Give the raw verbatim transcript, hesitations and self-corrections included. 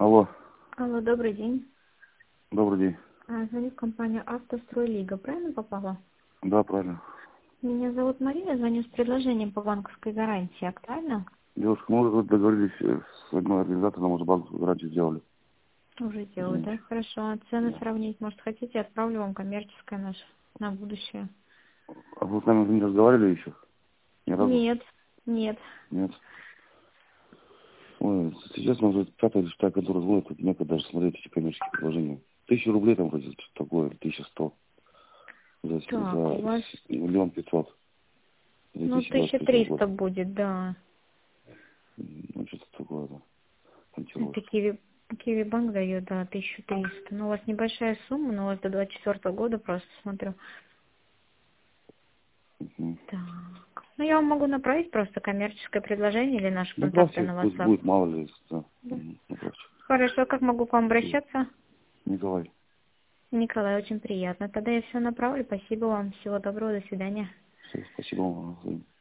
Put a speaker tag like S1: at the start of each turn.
S1: Алло,
S2: Алло, добрый день.
S1: добрый день.
S2: А, Звонит компания «Автостройлига». Правильно попала?
S1: Да, правильно.
S2: Меня зовут Мария, звоню с предложением по банковской гарантии. Актуально?
S1: Девушка, мы уже договорились э, с одной организатором, уже банковскую гарантию сделали.
S2: Уже делаю, да?
S1: Извините.
S2: Хорошо. А цены
S1: Да.
S2: сравнить, может, хотите? Отправлю вам коммерческое наше на будущее.
S1: А вы с нами не разговаривали еще? Ни разу?
S2: Нет, нет.
S1: Нет. Ой, сейчас мы уже пятая или шестая контора звонит, тут некогда даже смотреть эти коммерческие предложения. Тысячу рублей там вроде что-то такое, тысяча сто. За,
S2: Так, у
S1: за
S2: вас,
S1: миллион пятьсот. две
S2: ну,
S1: тысячи двадцать третьего года.
S2: тысяча триста будет, да.
S1: М, Ну, что-то такое, да.
S2: Это
S1: Ориентировочно.
S2: Киви, Киви Банк дает, да, тысяча триста. Ну, у вас небольшая сумма, но у вас до двадцать четвёртого года просто смотрю.
S1: Мгм.
S2: Так. Ну, я вам могу направить просто коммерческое предложение или наши контакты
S1: Направьте,
S2: на
S1: пусть
S2: WhatsApp.
S1: будет, мало ли. Да.
S2: Да.
S1: Мгм. Направьте.
S2: Хорошо, как могу к вам
S1: Спасибо.
S2: обращаться?
S1: Николай.
S2: Николай, очень приятно. Тогда я все направлю. Спасибо вам. Всего доброго. До свидания.
S1: Все, спасибо вам.